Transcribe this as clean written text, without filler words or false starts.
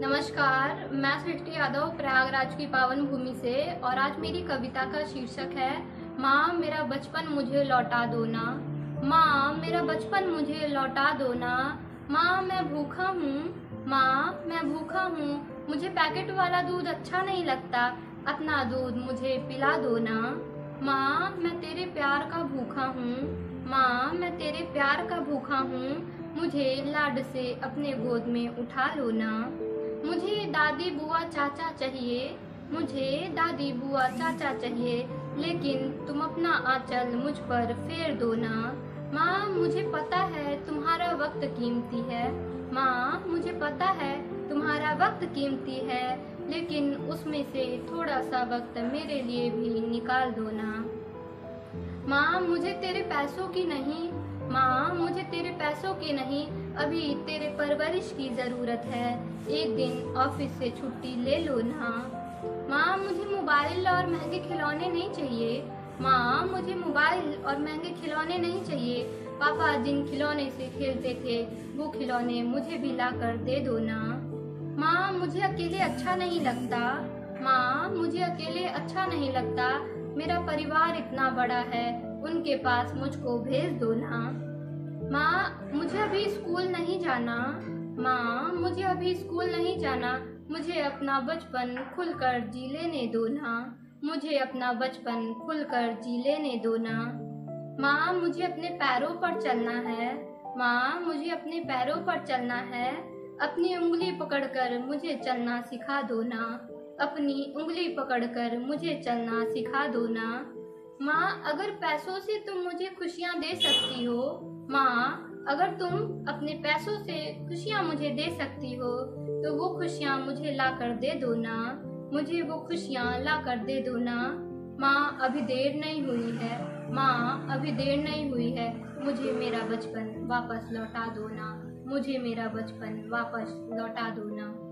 नमस्कार, मैं सृष्टि यादव प्रयागराज की पावन भूमि से। और आज मेरी कविता का शीर्षक है माँ मेरा बचपन मुझे लौटा दो ना। माँ मेरा बचपन मुझे लौटा दो ना। माँ मैं भूखा हूँ, माँ मैं भूखा हूँ। मुझे पैकेट वाला दूध अच्छा नहीं लगता, अपना दूध मुझे पिला दो ना। माँ मैं तेरे प्यार का भूखा हूँ, माँ मैं तेरे प्यार का भूखा हूँ। मुझे लाड से अपने गोद में उठा लो ना। मुझे दादी बुआ चाचा चाहिए, मुझे दादी बुआ चाचा चाहिए, लेकिन तुम अपना आंचल मुझ पर फेर दो ना। माँ मुझे पता है तुम्हारा वक्त कीमती है, माँ मुझे पता है तुम्हारा वक्त कीमती है, लेकिन उसमें से थोड़ा सा वक्त मेरे लिए भी निकाल दो ना। माँ मुझे तेरे पैसों की नहीं, माँ मुझे तेरे पैसों की नहीं, अभी तेरे परवरिश की ज़रूरत है। एक दिन ऑफिस से छुट्टी ले लो ना। माँ मुझे मोबाइल और महंगे खिलौने नहीं चाहिए, माँ मुझे मोबाइल और महंगे खिलौने नहीं चाहिए। पापा जिन खिलौने से खेलते थे वो खिलौने मुझे भी ला कर दे दो ना। माँ मुझे अकेले अच्छा नहीं लगता, माँ मुझे अकेले अच्छा नहीं लगता। मेरा परिवार इतना बड़ा है, उनके पास मुझको भेज दो ना। माँ मुझे अभी स्कूल नहीं जाना, माँ मुझे अभी स्कूल नहीं जाना। मुझे अपना बचपन खुलकर जी लेने दो ना, मुझे अपना बचपन खुलकर जी लेने दो ना। माँ मुझे अपने पैरों पर चलना है, माँ मुझे अपने पैरों पर चलना है। अपनी उंगली पकड़कर मुझे चलना सिखा दो ना, अपनी उंगली पकड़कर मुझे चलना सिखा दो ना। माँ अगर पैसों से तुम मुझे खुशियाँ दे सकती हो, माँ अगर तुम अपने पैसों से खुशियाँ मुझे दे सकती हो, तो वो खुशियाँ मुझे ला कर दे दो ना, मुझे वो खुशियाँ ला कर दे दो ना। माँ अभी देर नहीं हुई है, माँ अभी देर नहीं हुई है, मुझे मेरा बचपन वापस लौटा दो ना, मुझे मेरा बचपन वापस लौटा दो ना।